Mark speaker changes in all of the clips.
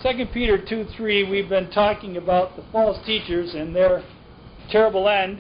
Speaker 1: 2 Peter 2:3, we've been talking about the false teachers and their terrible end.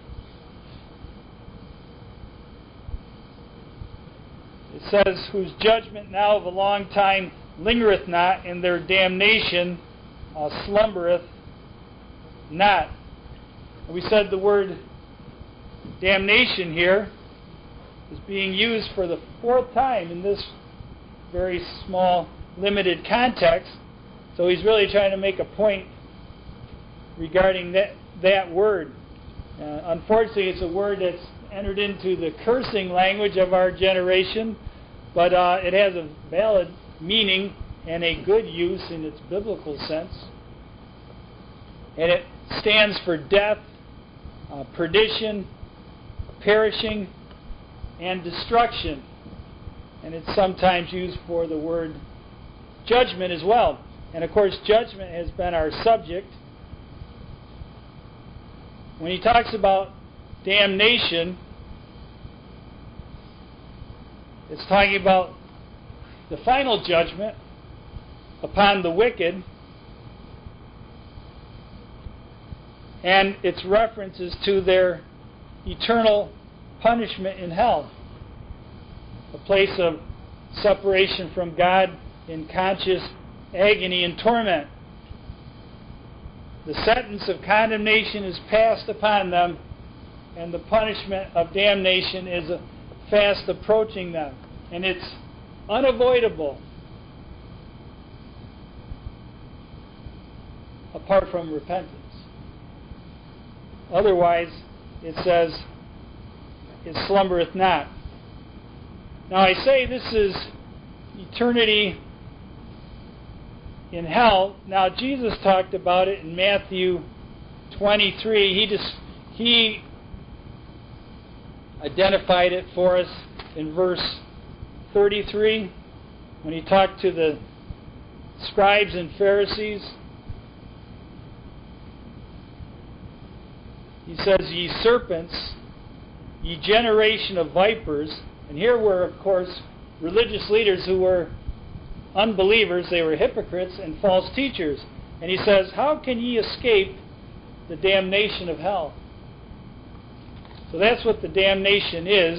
Speaker 1: It says, whose judgment now of a long time lingereth not, and their damnation slumbereth not. And we said the word damnation here is being used for the fourth time in this very small, limited context. So he's really trying to make a point regarding that word. Unfortunately, it's a word that's entered into the cursing language of our generation, but it has a valid meaning and a good use in its biblical sense. And it stands for death, perdition, perishing, and destruction. And it's sometimes used for the word judgment as well. And of course, judgment has been our subject. When he talks about damnation, it's talking about the final judgment upon the wicked, and its references to their eternal punishment in hell, a place of separation from God in conscious agony and torment. The sentence of condemnation is passed upon them, and the punishment of damnation is fast approaching them. And it's unavoidable apart from repentance. Otherwise, it says, it slumbereth not. Now I say this is eternity in hell. Now Jesus talked about it in Matthew 23. He identified it for us in verse 33 when he talked to the scribes and Pharisees. He says, ye serpents, ye generation of vipers. And here were, of course, religious leaders who were unbelievers. They were hypocrites and false teachers. And he says, how can ye escape the damnation of hell? So that's what the damnation is.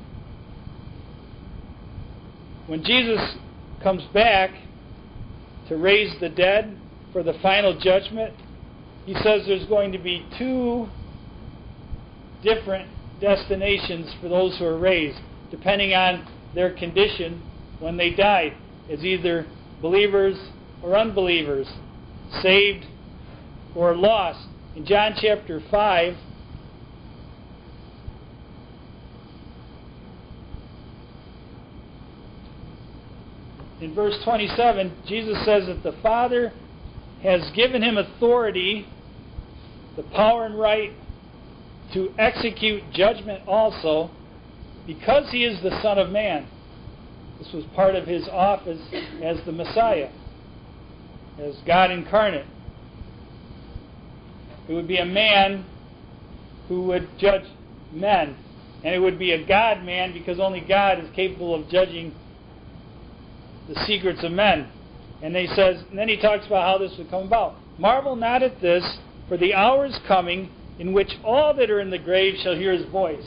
Speaker 1: When Jesus comes back to raise the dead for the final judgment, he says there's going to be two different destinations for those who are raised, depending on their condition when they died, as either believers or unbelievers, saved or lost. In John chapter 5, in verse 27, Jesus says that the Father has given him authority, the power and right to execute judgment also, because he is the Son of Man. This was part of his office as the Messiah, as God incarnate. It would be a man who would judge men, and it would be a God-man, because only God is capable of judging the secrets of men. And then he talks about how this would come about. Marvel not at this, for the hour is coming in which all that are in the grave shall hear his voice.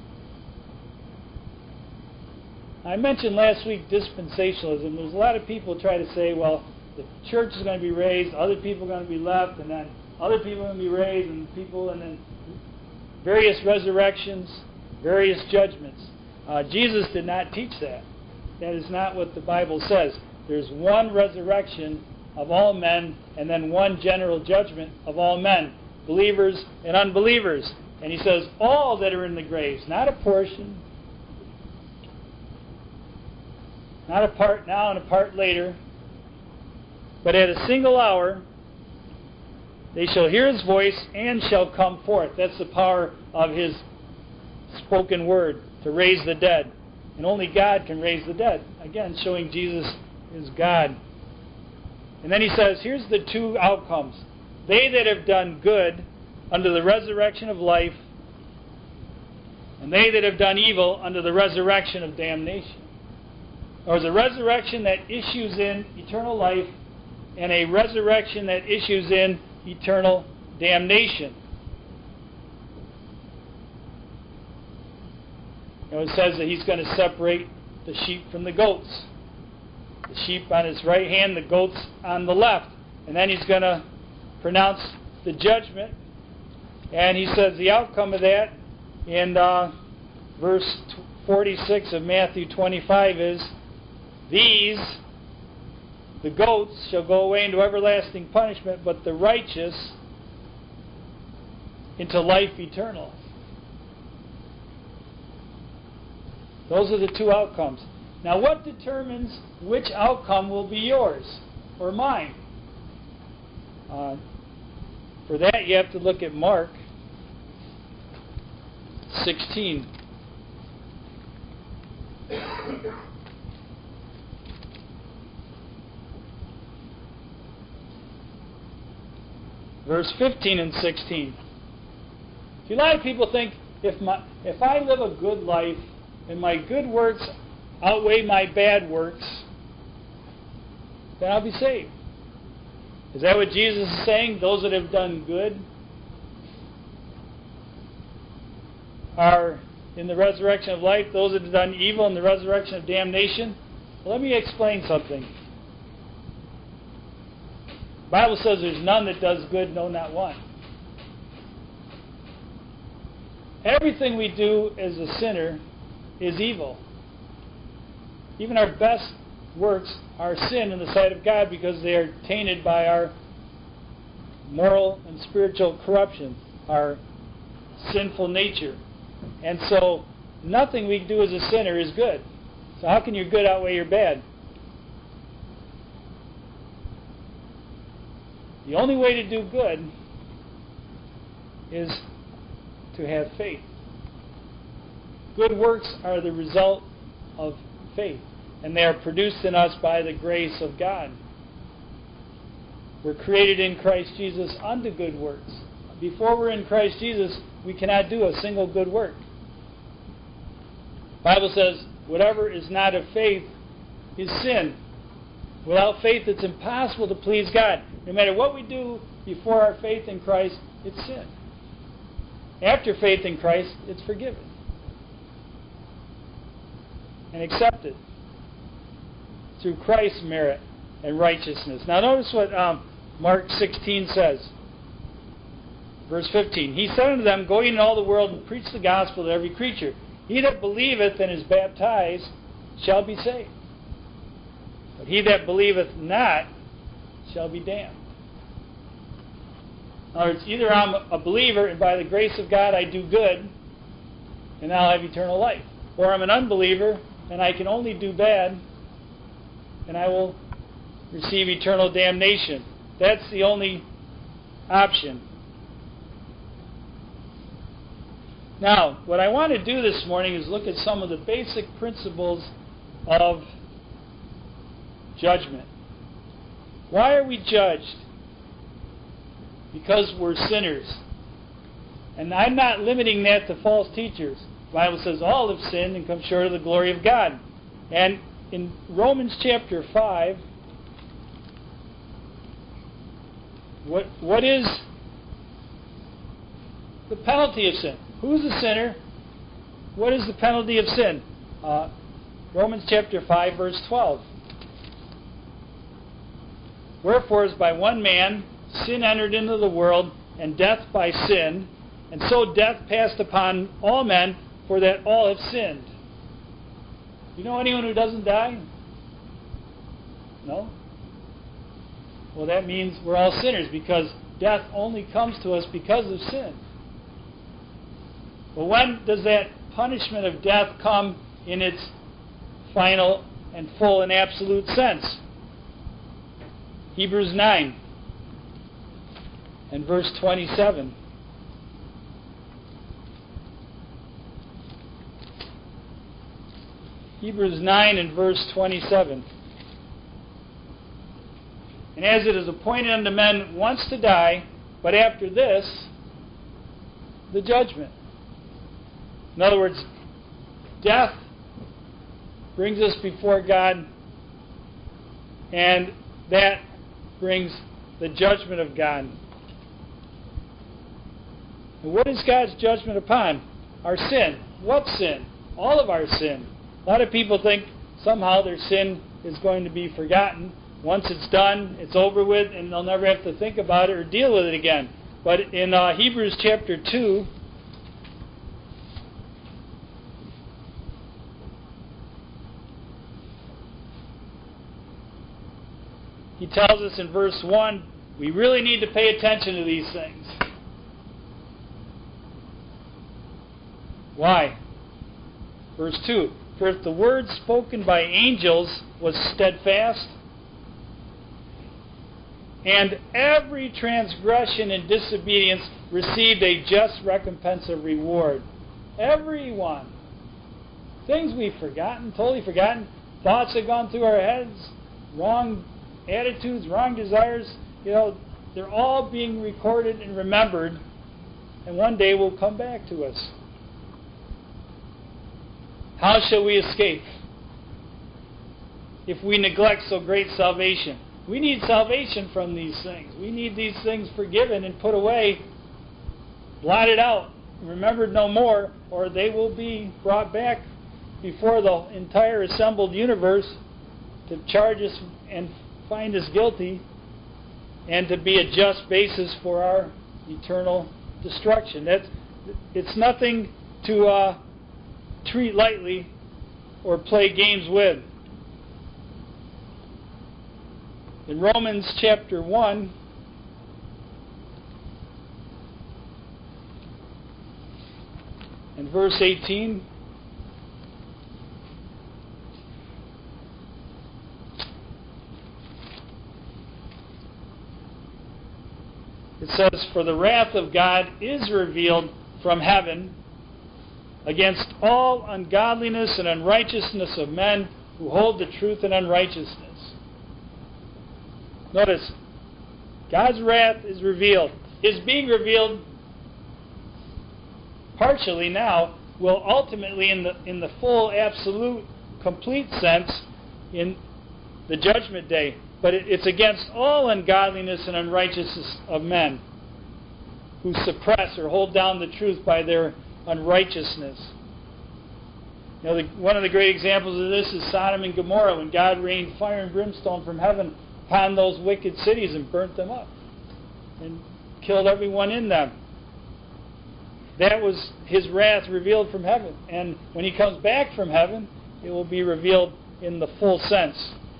Speaker 1: I mentioned last week dispensationalism. There's a lot of people try to say, well, the church is going to be raised, other people are going to be left, and then other people are going to be raised, and then various resurrections, various judgments. Jesus did not teach that. That is not what the Bible says. There's one resurrection of all men, and then one general judgment of all men, believers and unbelievers. And he says, all that are in the graves, not a portion, not a part now and a part later, but at a single hour, they shall hear his voice and shall come forth. That's the power of his spoken word, to raise the dead. And only God can raise the dead. Again, showing Jesus is God. And then he says, here's the two outcomes. They that have done good under the resurrection of life, and they that have done evil under the resurrection of damnation. Or the resurrection that issues in eternal life, and a resurrection that issues in eternal damnation. It says that he's going to separate the sheep from the goats. The sheep on his right hand, the goats on the left. And then he's going to pronounce the judgment. And he says the outcome of that in verse 46 of Matthew 25 is, these, the goats, shall go away into everlasting punishment, but the righteous into life eternal. Those are the two outcomes. Now, what determines which outcome will be yours or mine? For that, you have to look at Mark 16. Verse 15 and 16. See, a lot of people think if I live a good life and my good works outweigh my bad works, then I'll be saved. Is that what Jesus is saying? Those that have done good are in the resurrection of life. Those that have done evil in the resurrection of damnation. Well, let me explain something. The Bible says there's none that does good, no, not one. Everything we do as a sinner is evil. Even our best works are sin in the sight of God because they are tainted by our moral and spiritual corruption, our sinful nature. And so nothing we do as a sinner is good. So how can your good outweigh your bad? The only way to do good is to have faith. Good works are the result of faith, and they are produced in us by the grace of God. We're created in Christ Jesus unto good works. Before we're in Christ Jesus, we cannot do a single good work. The Bible says, whatever is not of faith is sin. Without faith, it's impossible to please God. No matter what we do before our faith in Christ, it's sin. After faith in Christ, it's forgiven and accepted through Christ's merit and righteousness. Now notice what Mark 16 says. Verse 15. He said unto them, go ye into all the world and preach the gospel to every creature. He that believeth and is baptized shall be saved. But he that believeth not shall be damned. In other words, either I'm a believer and by the grace of God I do good and I'll have eternal life. Or I'm an unbeliever and I can only do bad and I will receive eternal damnation. That's the only option. Now, what I want to do this morning is look at some of the basic principles of judgment. Why are we judged? Because we're sinners. And I'm not limiting that to false teachers. The Bible says all have sinned and come short of the glory of God. And in Romans chapter 5, what is the penalty of sin? Who's the sinner? What is the penalty of sin? Romans chapter 5, verse 12. Wherefore, as by one man sin entered into the world, and death by sin, and so death passed upon all men, for that all have sinned. You know anyone who doesn't die? No? Well, that means we're all sinners, because death only comes to us because of sin. But when does that punishment of death come in its final and full and absolute sense? Hebrews 9 and verse 27. Hebrews 9 and verse 27. And as it is appointed unto men once to die, but after this, the judgment. In other words, death brings us before God, and that brings the judgment of God. And what is God's judgment upon? Our sin. What sin? All of our sin. A lot of people think somehow their sin is going to be forgotten. Once it's done, it's over with, and they'll never have to think about it or deal with it again. But in Hebrews chapter 2, he tells us in verse 1, we really need to pay attention to these things. Why? Verse 2, for if the word spoken by angels was steadfast, and every transgression and disobedience received a just recompense of reward. Everyone. Things we've forgotten, totally forgotten, thoughts have gone through our heads, wrong attitudes, wrong desires, they're all being recorded and remembered, and one day will come back to us. How shall we escape if we neglect so great salvation? We need salvation from these things. We need these things forgiven and put away, blotted out, remembered no more, or they will be brought back before the entire assembled universe to charge us and find us guilty, and to be a just basis for our eternal destruction. It's nothing to treat lightly or play games with. In Romans chapter 1, and verse 18, it says, for the wrath of God is revealed from heaven against all ungodliness and unrighteousness of men who hold the truth in unrighteousness. Notice, God's wrath is revealed. Is being revealed partially now, will ultimately in the full, absolute, complete sense in the judgment day. But it's against all ungodliness and unrighteousness of men who suppress or hold down the truth by their unrighteousness. One of the great examples of this is Sodom and Gomorrah, when God rained fire and brimstone from heaven upon those wicked cities and burnt them up and killed everyone in them. That was His wrath revealed from heaven. And when He comes back from heaven, it will be revealed in the full sense.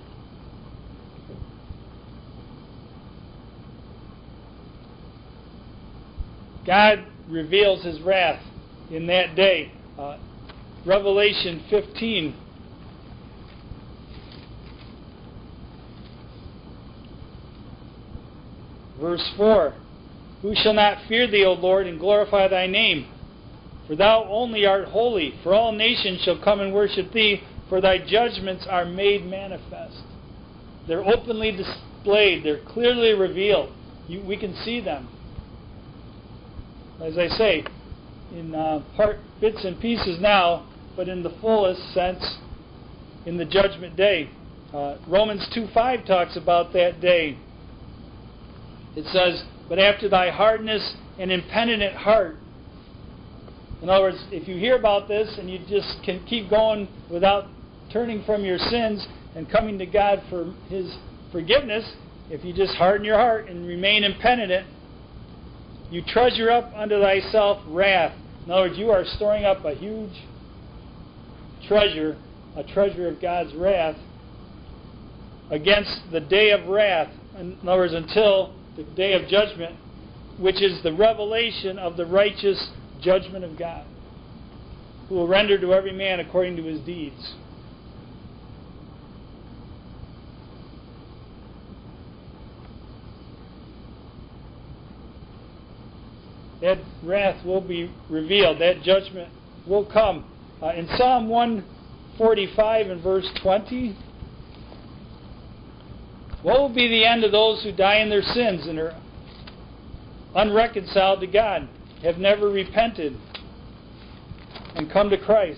Speaker 1: God reveals His wrath in that day. Revelation 15. Verse 4. Who shall not fear Thee, O Lord, and glorify Thy name? For Thou only art holy. For all nations shall come and worship Thee, for Thy judgments are made manifest. They're openly displayed. They're clearly revealed. We can see them. As I say, in bits and pieces now, but in the fullest sense in the judgment day. Romans 2:5 talks about that day. It says, but after thy hardness and impenitent heart. In other words, if you hear about this and you just can keep going without turning from your sins and coming to God for His forgiveness, if you just harden your heart and remain impenitent, you treasure up unto thyself wrath. In other words, you are storing up a huge treasure, a treasure of God's wrath, against the day of wrath. In other words, until the day of judgment, which is the revelation of the righteous judgment of God, who will render to every man according to his deeds. That wrath will be revealed. That judgment will come. In Psalm 145 and verse 20, what will be the end of those who die in their sins and are unreconciled to God, have never repented and come to Christ?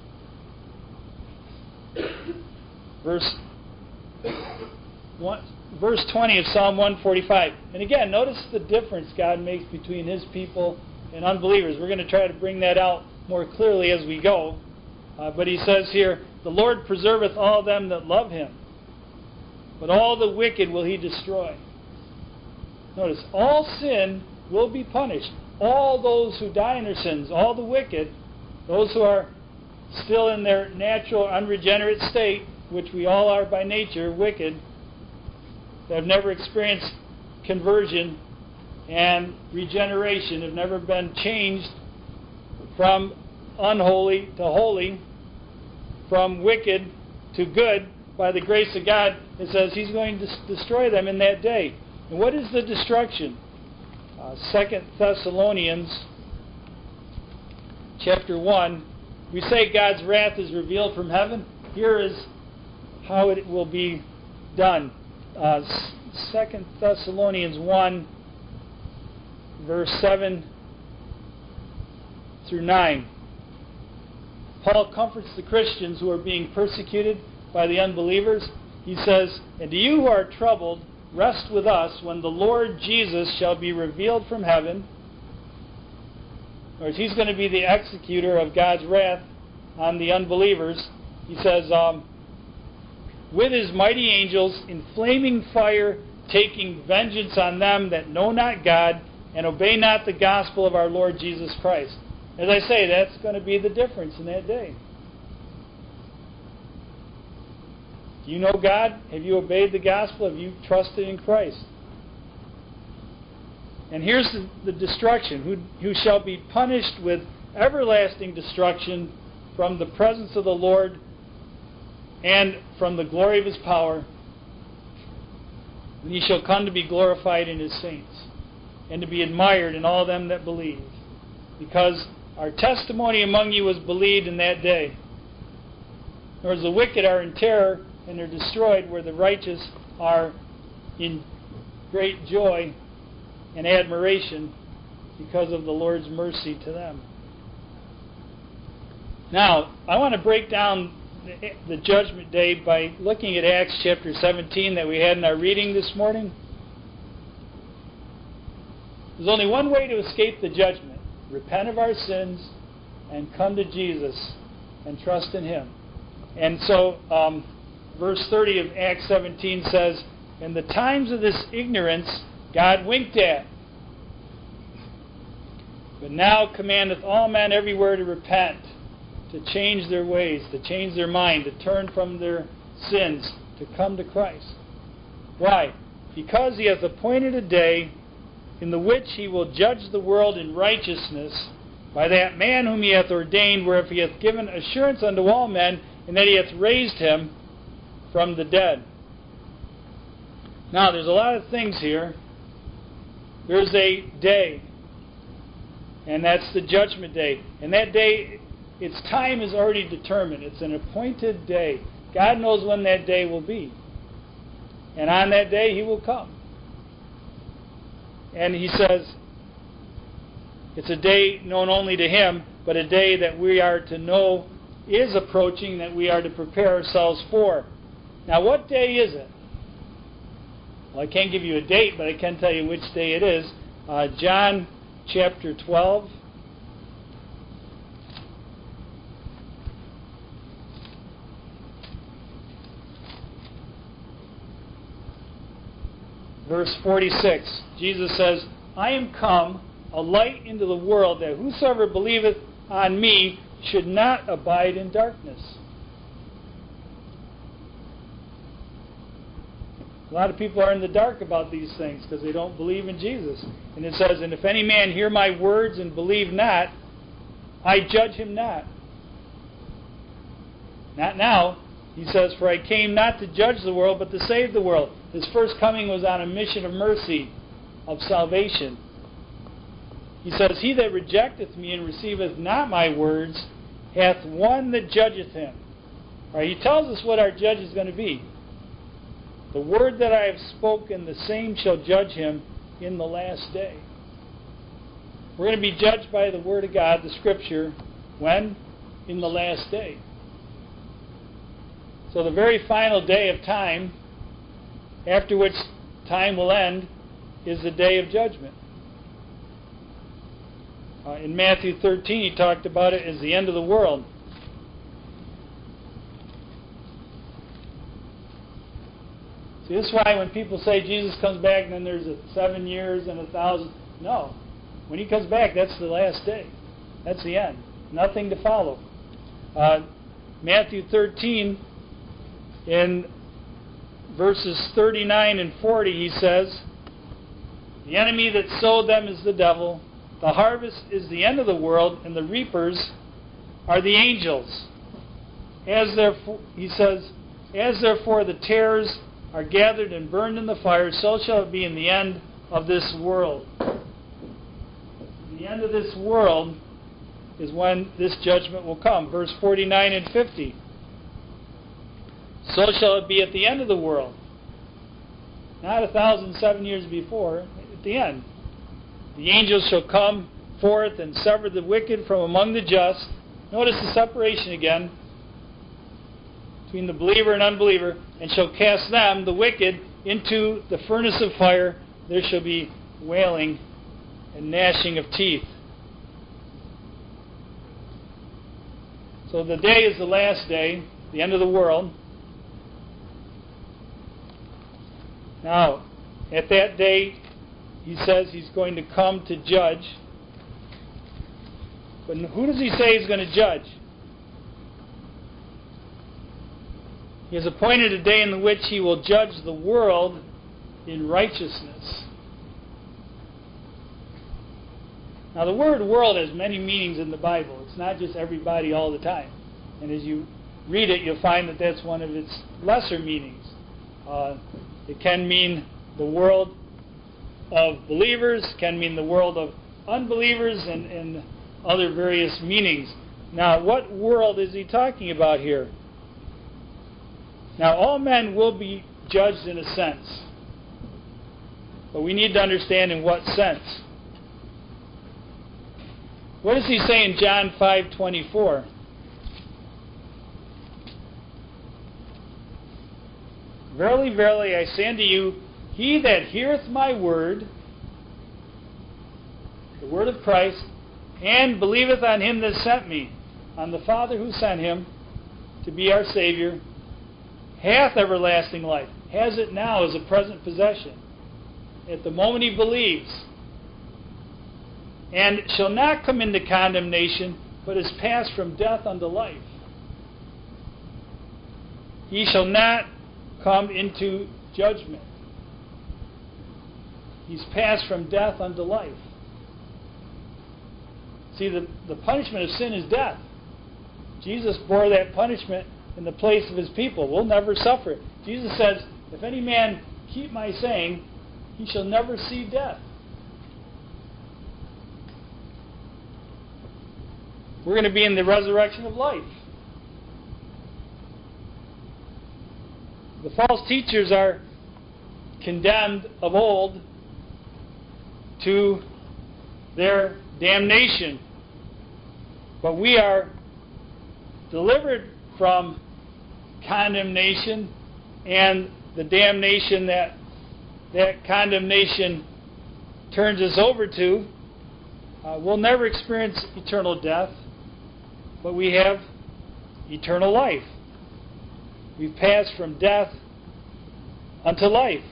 Speaker 1: Verse verse 20 of Psalm 145. And again, notice the difference God makes between His people and unbelievers. We're going to try to bring that out more clearly as we go. But He says here, the Lord preserveth all them that love Him, but all the wicked will He destroy. Notice, all sin will be punished. All those who die in their sins, all the wicked, those who are still in their natural, unregenerate state, which we all are by nature, wicked, that have never experienced conversion and regeneration, have never been changed from unholy to holy, from wicked to good, by the grace of God, it says He's going to destroy them in that day. And what is the destruction? 2 Thessalonians chapter 1, we say God's wrath is revealed from heaven. Here is how it will be done. 2 Thessalonians 1, verse 7 through 9. Paul comforts the Christians who are being persecuted by the unbelievers. He says, "And to you who are troubled, rest with us when the Lord Jesus shall be revealed from heaven." Or He's going to be the executor of God's wrath on the unbelievers. He says, with His mighty angels in flaming fire, taking vengeance on them that know not God and obey not the gospel of our Lord Jesus Christ. As I say, that's going to be the difference in that day. Do you know God? Have you obeyed the gospel? Have you trusted in Christ? And here's the destruction. Who shall be punished with everlasting destruction from the presence of the Lord and from the glory of His power. And He shall come to be glorified in His saints, and to be admired in all them that believe. Because our testimony among you was believed in that day. Whereas the wicked are in terror and are destroyed, where the righteous are in great joy and admiration because of the Lord's mercy to them. Now, I want to break down the judgment day by looking at Acts chapter 17 that we had in our reading this morning. There's only one way to escape the judgment: repent of our sins and come to Jesus and trust in Him. And so, verse 30 of Acts 17 says, "And the times of this ignorance God winked at, but now commandeth all men everywhere to repent, to change their ways, to change their mind, to turn from their sins, to come to Christ." Why? Because He hath appointed a day in the which He will judge the world in righteousness by that man whom He hath ordained, whereof He hath given assurance unto all men, and that He hath raised Him from the dead. Now, there's a lot of things here. There's a day, and that's the judgment day. And that day, its time is already determined. It's an appointed day. God knows when that day will be. And on that day, He will come. And He says, it's a day known only to Him, but a day that we are to know is approaching, that we are to prepare ourselves for. Now, what day is it? Well, I can't give you a date, but I can tell you which day it is. John chapter 12. Verse 46, Jesus says, "I am come, a light into the world, that whosoever believeth on me should not abide in darkness." A lot of people are in the dark about these things because they don't believe in Jesus. And it says, "And if any man hear my words and believe not, I judge him not." Not now. He says, "For I came not to judge the world, but to save the world." His first coming was on a mission of mercy, of salvation. He says, "He that rejecteth me and receiveth not my words hath one that judgeth him." All right, he tells us what our judge is going to be. "The word that I have spoken, the same shall judge him in the last day." We're going to be judged by the Word of God, the Scripture, when? In the last day. So the very final day of time after which time will end, is the day of judgment. In Matthew 13, he talked about it as the end of the world. See, this is why when people say Jesus comes back and then there's 7 years and 1,000, no. When he comes back, that's the last day. That's the end. Nothing to follow. Matthew 13, in verses 39 and 40, he says, "The enemy that sowed them is the devil. The harvest is the end of the world, and the reapers are the angels. As therefore," he says, "as therefore the tares are gathered and burned in the fire, so shall it be in the end of this world." The end of this world is when this judgment will come. Verse 49 and 50. "So shall it be at the end of the world." Not 1,007 years before, at the end. "The angels shall come forth and sever the wicked from among the just." Notice the separation again between the believer and unbeliever. "And shall cast them, the wicked, into the furnace of fire. There shall be wailing and gnashing of teeth." So the day is the last day, the end of the world. Now, at that day, he says he's going to come to judge. But who does he say he's going to judge? He has appointed a day in which he will judge the world in righteousness. Now, the word world has many meanings in the Bible. It's not just everybody all the time. And as you read it, you'll find that that's one of its lesser meanings. It can mean the world of believers, can mean the world of unbelievers, and other various meanings. Now, what world is he talking about here? Now, all men will be judged in a sense. But we need to understand in what sense. What does he say in John 5:24? "Verily, verily, I say unto you, he that heareth my word," the word of Christ, "and believeth on him that sent me," on the Father who sent him to be our Savior, "hath everlasting life." Has it now as a present possession. At the moment he believes. "And shall not come into condemnation, but is passed from death unto life." He shall not come into judgment. He's passed from death unto life. See, the punishment of sin is death. Jesus bore that punishment in the place of his people. We'll never suffer it. Jesus says, "If any man keep my saying, he shall never see death." We're going to be in the resurrection of life. The false teachers are condemned of old to their damnation. But we are delivered from condemnation and the damnation that condemnation turns us over to. We'll never experience eternal death, but we have eternal life. We've passed from death unto life.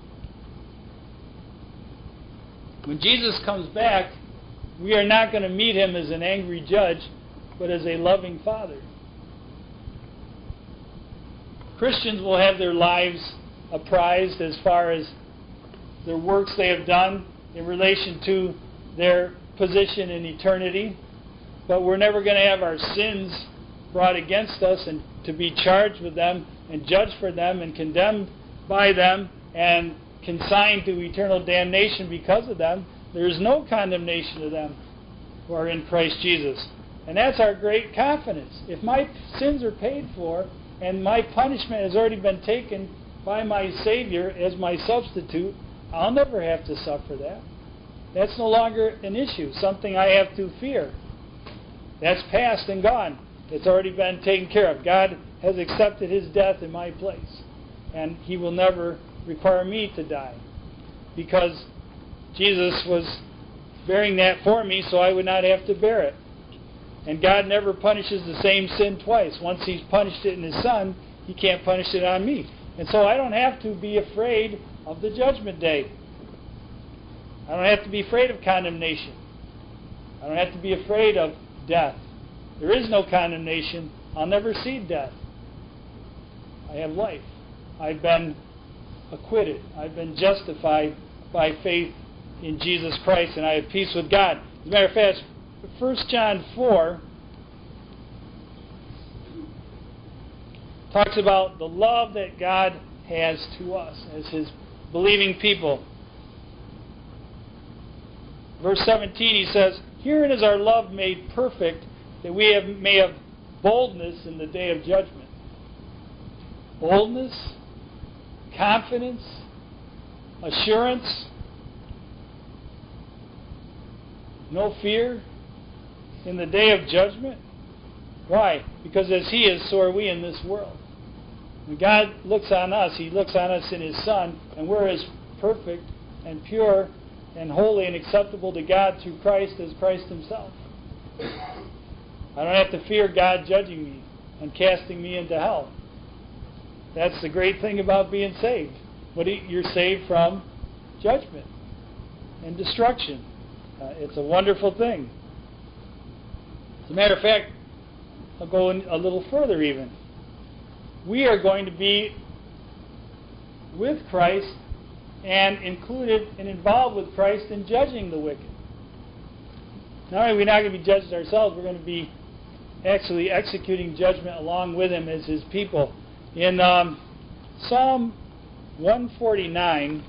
Speaker 1: When Jesus comes back, we are not going to meet him as an angry judge, but as a loving Father. Christians will have their lives apprised as far as their works they have done in relation to their position in eternity, but we're never going to have our sins brought against us and to be charged with them and judged for them and condemned by them and consigned to eternal damnation because of them. There is no condemnation to them who are in Christ Jesus. And that's our great confidence. If my sins are paid for and my punishment has already been taken by my Savior as my substitute, I'll never have to suffer that. That's no longer an issue, something I have to fear. That's past and gone. It's already been taken care of. God has accepted his death in my place. And he will never require me to die, because Jesus was bearing that for me so I would not have to bear it. And God never punishes the same sin twice. Once He's punished it in His Son, He can't punish it on me. And so I don't have to be afraid of the judgment day. I don't have to be afraid of condemnation. I don't have to be afraid of death. There is no condemnation. I'll never see death. I have life. I've been acquitted. I've been justified by faith in Jesus Christ, and I have peace with God. As a matter of fact, 1 John 4 talks about the love that God has to us as His believing people. Verse 17, he says, "Herein is our love made perfect, that we may have boldness in the day of judgment." Boldness, confidence, assurance, no fear in the day of judgment. Why? Because as He is, so are we in this world. When God looks on us, He looks on us in His Son, and we're as perfect and pure and holy and acceptable to God through Christ as Christ Himself. I don't have to fear God judging me and casting me into hell. That's the great thing about being saved. You're saved from judgment and destruction. It's a wonderful thing. As a matter of fact, I'll go in a little further even. We are going to be with Christ and included and involved with Christ in judging the wicked. Not only are we not going to be judged ourselves, we're going to be actually executing judgment along with Him as His people. In Psalm 149,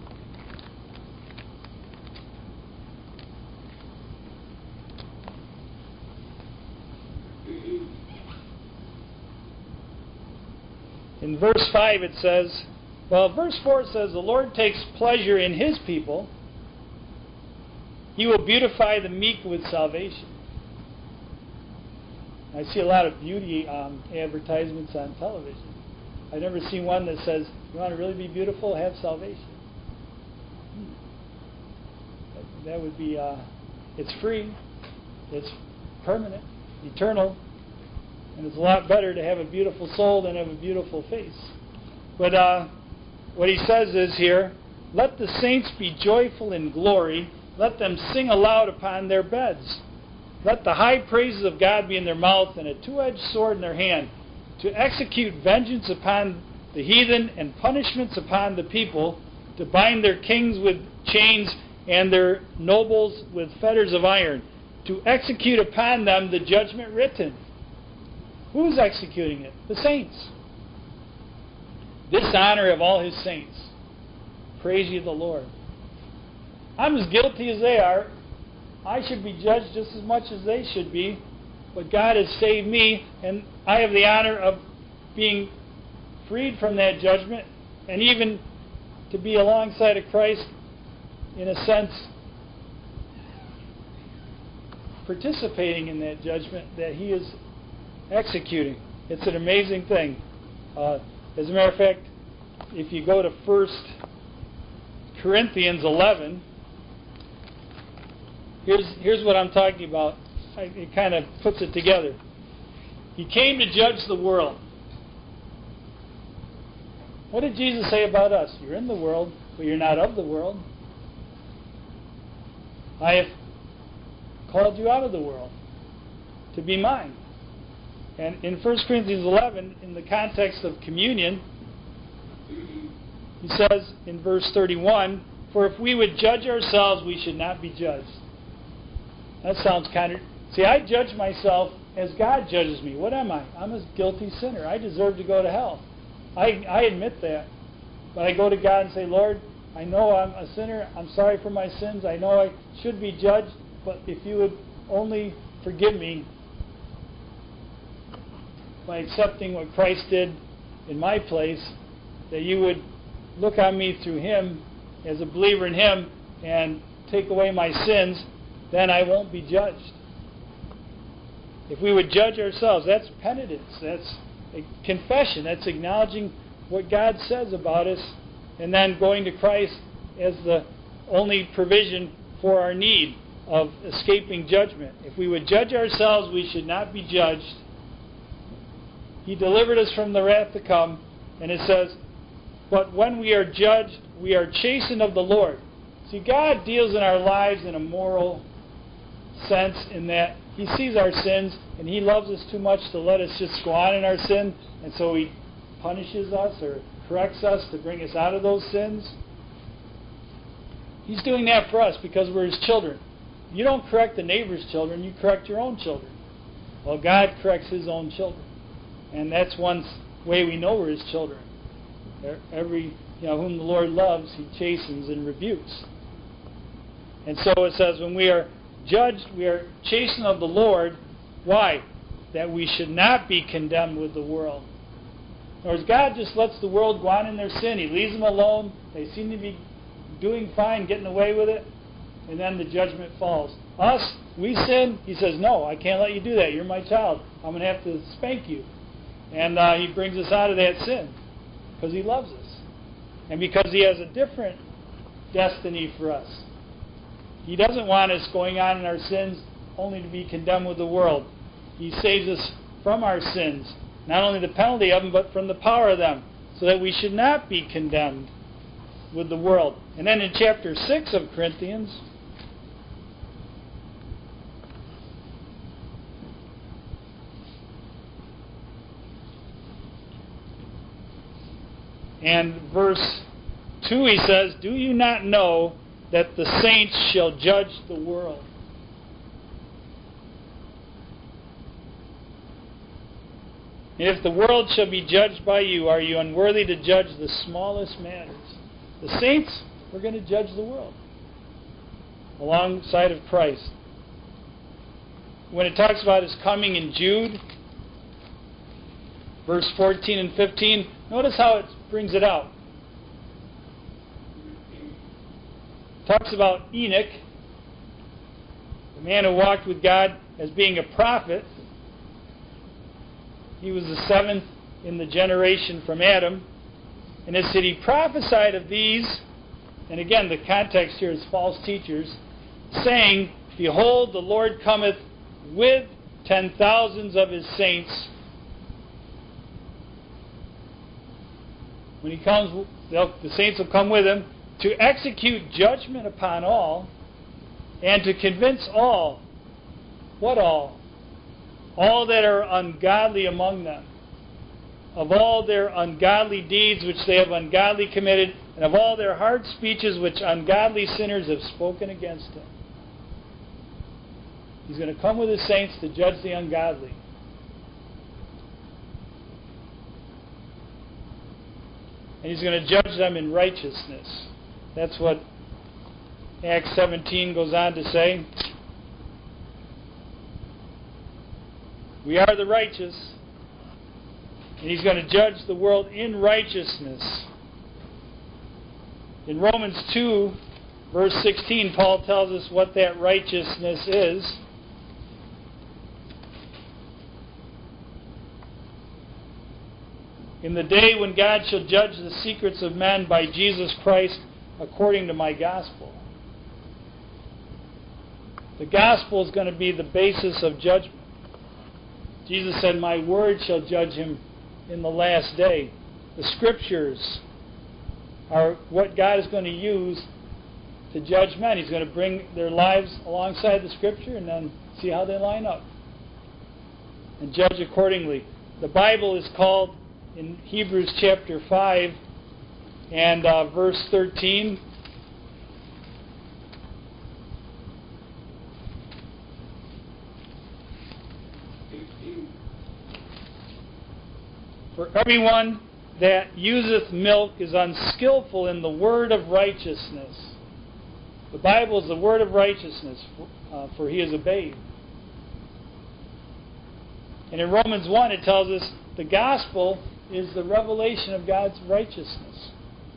Speaker 1: in verse 5 it says, verse 4 it says, "The Lord takes pleasure in His people. He will beautify the meek with salvation." I see a lot of beauty advertisements on television. I've never seen one that says, "You want to really be beautiful? Have salvation." That would be, it's free, it's permanent, eternal, and it's a lot better to have a beautiful soul than have a beautiful face. But what he says is here, "Let the saints be joyful in glory. Let them sing aloud upon their beds. Let the high praises of God be in their mouth and a two-edged sword in their hand, to execute vengeance upon the heathen and punishments upon the people, to bind their kings with chains and their nobles with fetters of iron, to execute upon them the judgment written." Who's executing it? The saints. "This honor of all His saints. Praise ye the Lord." I'm as guilty as they are. I should be judged just as much as they should be. But God has saved me, and I have the honor of being freed from that judgment, and even to be alongside of Christ, in a sense, participating in that judgment that He is executing. It's an amazing thing. As a matter of fact, if you go to 1 Corinthians 11, here's what I'm talking about. It kind of puts it together. He came to judge the world. What did Jesus say about us? You're in the world, but you're not of the world. I have called you out of the world to be mine. And in 1 Corinthians 11, in the context of communion, he says in verse 31, "For if we would judge ourselves, we should not be judged." That sounds kind of... See, I judge myself as God judges me. What am I? I'm a guilty sinner. I deserve to go to hell. I admit that. But I go to God and say, "Lord, I know I'm a sinner. I'm sorry for my sins. I know I should be judged. But if you would only forgive me by accepting what Christ did in my place, that you would look on me through Him as a believer in Him and take away my sins, then I won't be judged." If we would judge ourselves, that's penitence. That's a confession. That's acknowledging what God says about us and then going to Christ as the only provision for our need of escaping judgment. If we would judge ourselves, we should not be judged. He delivered us from the wrath to come, and it says, but when we are judged, we are chastened of the Lord. See, God deals in our lives in a moral sense in that He sees our sins, and He loves us too much to let us just go on in our sin, and so He punishes us or corrects us to bring us out of those sins. He's doing that for us because we're His children. You don't correct the neighbor's children, you correct your own children. Well, God corrects His own children. And that's one way we know we're His children. Every whom the Lord loves, He chastens and rebukes. And so it says, when we are judged, we are chastened of the Lord. Why? That we should not be condemned with the world. In other words, God just lets the world go on in their sin. He leaves them alone. They seem to be doing fine, getting away with it. And then the judgment falls. Us, we sin. He says, no, I can't let you do that. You're my child. I'm going to have to spank you. And He brings us out of that sin because He loves us. And because He has a different destiny for us. He doesn't want us going on in our sins only to be condemned with the world. He saves us from our sins. Not only the penalty of them, but from the power of them. So that we should not be condemned with the world. And then in chapter 6 of Corinthians, and verse 2, he says, do you not know that the saints shall judge the world? And if the world shall be judged by you, are you unworthy to judge the smallest matters? The saints, we're going to judge the world alongside of Christ. When it talks about His coming in Jude, verse 14 and 15, notice how it brings it out. It talks about Enoch, the man who walked with God, as being a prophet. He was the seventh in the generation from Adam. And it said He prophesied of these, and again the context here is false teachers, saying, behold, the Lord cometh with 10,000s of His saints. When He comes, the saints will come with Him to execute judgment upon all and to convince all. What all? All that are ungodly among them, of all their ungodly deeds which they have ungodly committed, and of all their hard speeches which ungodly sinners have spoken against Him. He's going to come with His saints to judge the ungodly. And He's going to judge them in righteousness. That's what Acts 17 goes on to say. We are the righteous, and He's going to judge the world in righteousness. In Romans 2, verse 16, Paul tells us what that righteousness is. In the day when God shall judge the secrets of men by Jesus Christ according to my gospel. The gospel is going to be the basis of judgment. Jesus said, my word shall judge him in the last day. The scriptures are what God is going to use to judge men. He's going to bring their lives alongside the scripture and then see how they line up and judge accordingly. The Bible is called, in Hebrews chapter 5 and verse 13, for everyone that useth milk is unskillful in the word of righteousness. The Bible is the word of righteousness, for he is a babe. And in Romans 1 it tells us the gospel is the revelation of God's righteousness.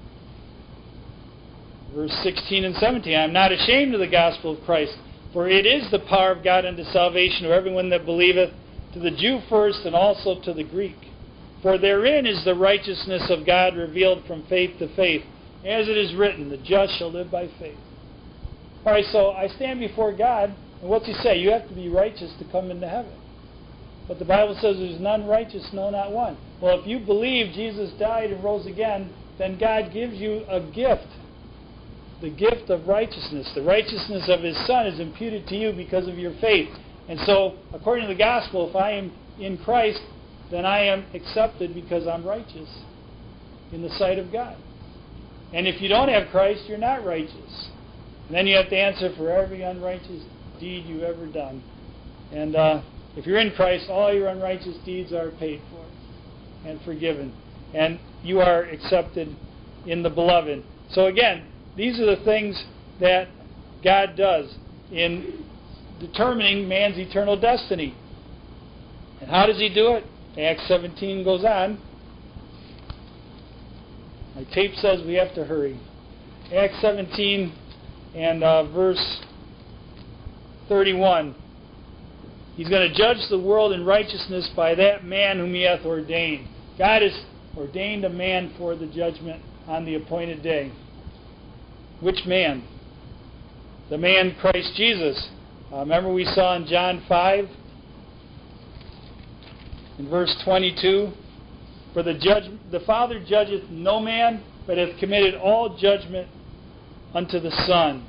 Speaker 1: Verse 16 and 17, I am not ashamed of the gospel of Christ, for it is the power of God unto salvation to everyone that believeth, to the Jew first and also to the Greek. For therein is the righteousness of God revealed from faith to faith. as it is written, the just shall live by faith. All right, so I stand before God, and what's He say? You have to be righteous to come into heaven. But the Bible says there's none righteous, no, not one. Well, if you believe Jesus died and rose again, then God gives you a gift. The gift of righteousness. The righteousness of His Son is imputed to you because of your faith. And so, according to the gospel, if I am in Christ, then I am accepted because I'm righteous in the sight of God. And if you don't have Christ, you're not righteous. And then you have to answer for every unrighteous deed you've ever done. And if you're in Christ, all your unrighteous deeds are paid for and forgiven. And you are accepted in the Beloved. So again, these are the things that God does in determining man's eternal destiny. And how does He do it? Acts 17 goes on. My tape says we have to hurry. Acts 17 and verse 31. He's going to judge the world in righteousness by that man whom He hath ordained. God has ordained a man for the judgment on the appointed day. Which man? The man Christ Jesus. Remember we saw in John 5, in verse 22, for the Father judgeth no man, but hath committed all judgment unto the Son.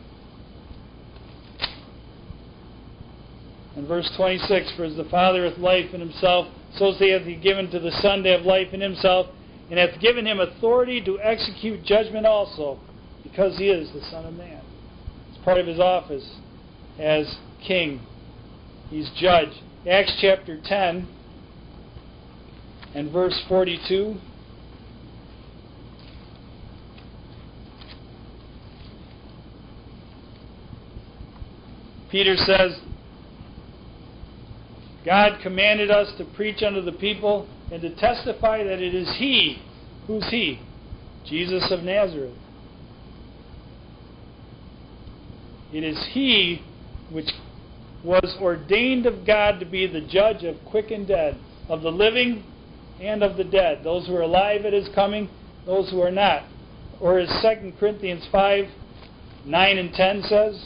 Speaker 1: In verse 26, for as the Father hath life in Himself, so hath He given to the Son to have life in Himself, and hath given Him authority to execute judgment also, because He is the Son of Man. It's part of His office as King. He's judge. Acts chapter 10 and verse 42. Peter says, God commanded us to preach unto the people and to testify that it is He. Who's He? Jesus of Nazareth. It is He which was ordained of God to be the judge of quick and dead, of the living and of the dead, those who are alive at His coming, those who are not. Or as 2 Corinthians 5, 9 and 10 says,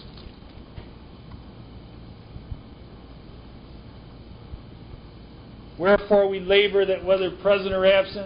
Speaker 1: wherefore we labor that whether present or absent,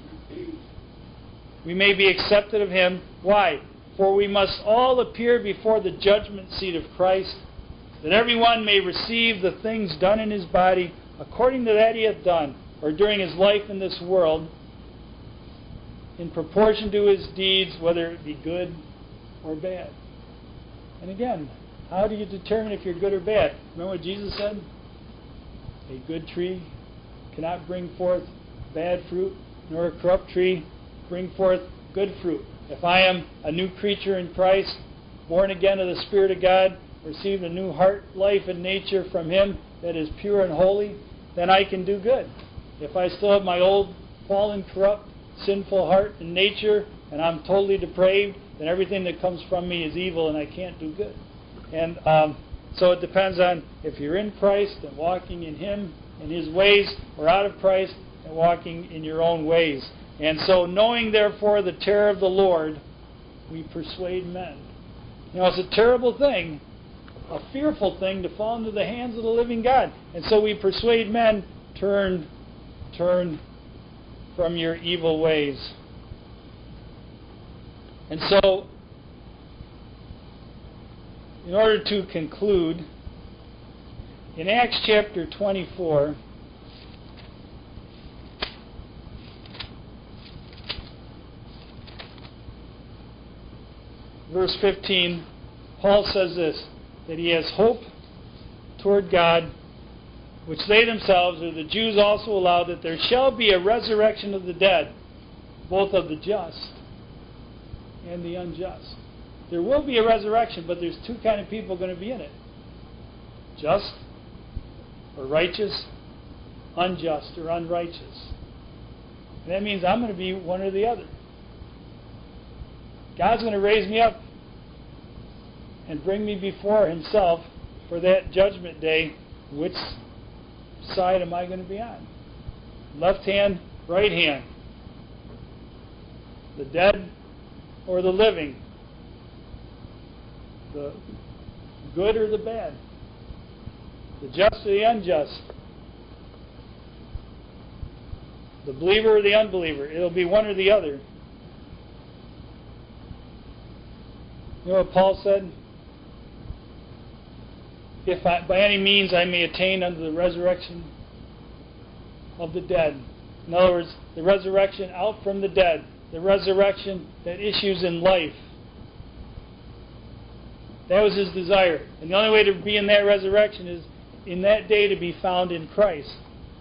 Speaker 1: we may be accepted of Him. Why? For we must all appear before the judgment seat of Christ, that every one may receive the things done in his body according to that he hath done, or during his life in this world, in proportion to his deeds, whether it be good or bad. And again, how do you determine if you're good or bad? Remember what Jesus said? A good tree cannot bring forth bad fruit, nor a corrupt tree bring forth good fruit. If I am a new creature in Christ, born again of the Spirit of God, received a new heart, life, and nature from Him that is pure and holy, then I can do good. If I still have my old, fallen, corrupt, sinful heart and nature, and I'm totally depraved, then everything that comes from me is evil and I can't do good. And so it depends on if you're in Christ and walking in Him and His ways, or out of Christ and walking in your own ways. And so, knowing therefore the terror of the Lord, we persuade men. You know, it's a terrible thing, a fearful thing to fall into the hands of the living God. And so we persuade men, turn from your evil ways. And so, in order to conclude, in Acts chapter 24, verse 15, Paul says this, that he has hope toward God, which they themselves, or the Jews, also allow, that there shall be a resurrection of the dead, both of the just and the unjust. There will be a resurrection, but there's two kind of people going to be in it. Just or righteous, unjust or unrighteous. And that means I'm going to be one or the other. God's going to raise me up and bring me before Himself for that judgment day. Which side am I going to be on? Left hand, right hand. The dead or the living? The good or the bad? The just or the unjust? The believer or the unbeliever? It'll be one or the other. You know what Paul said? If by any means I may attain unto the resurrection of the dead. In other words, the resurrection out from the dead. The resurrection that issues in life. That was his desire. And the only way to be in that resurrection is in that day to be found in Christ.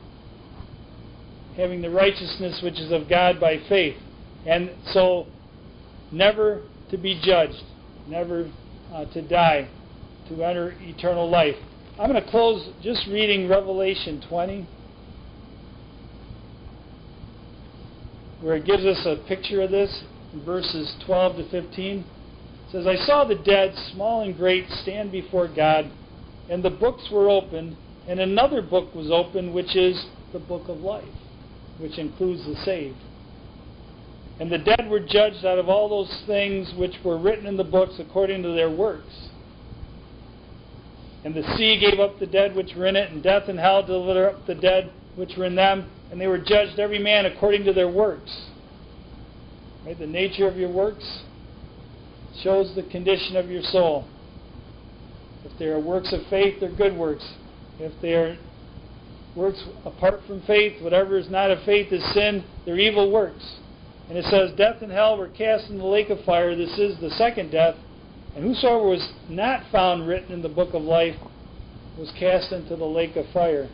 Speaker 1: Having the righteousness which is of God by faith. And so, never to be judged. Never to die. To enter eternal life. I'm going to close just reading Revelation 20. Where it gives us a picture of this. In verses 12 to 15. It says, I saw the dead, small and great, stand before God, and the books were opened, and another book was opened, which is the book of life, which includes the saved. And the dead were judged out of all those things which were written in the books according to their works. And the sea gave up the dead which were in it, and death and hell delivered up the dead which were in them, and they were judged every man according to their works. Right? The nature of your works shows the condition of your soul. If they are works of faith, they're good works. If they are works apart from faith, whatever is not of faith is sin, they're evil works. And it says, death and hell were cast in the lake of fire. This is the second death. And whosoever was not found written in the book of life was cast into the lake of fire.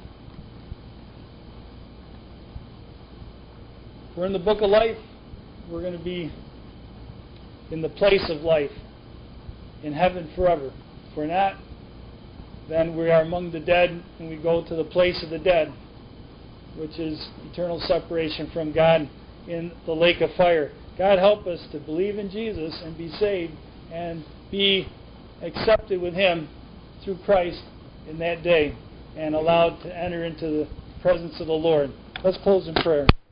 Speaker 1: If we're in the book of life, we're going to be in the place of life, in heaven forever. If we're not, then we are among the dead, and we go to the place of the dead, which is eternal separation from God in the lake of fire. God help us to believe in Jesus and be saved and be accepted with Him through Christ in that day and allowed to enter into the presence of the Lord. Let's close in prayer.